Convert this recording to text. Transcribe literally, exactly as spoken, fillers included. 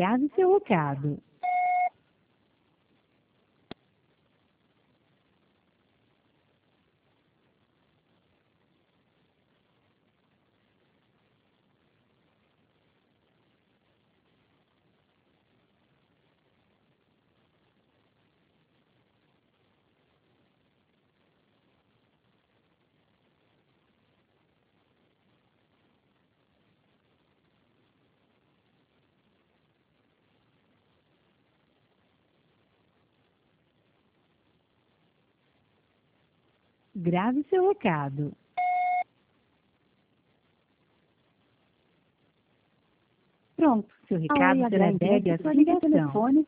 Grave seu recado. Grave seu recado. Pronto, seu recado Oi, será entregue agradece à sua ligação. telefone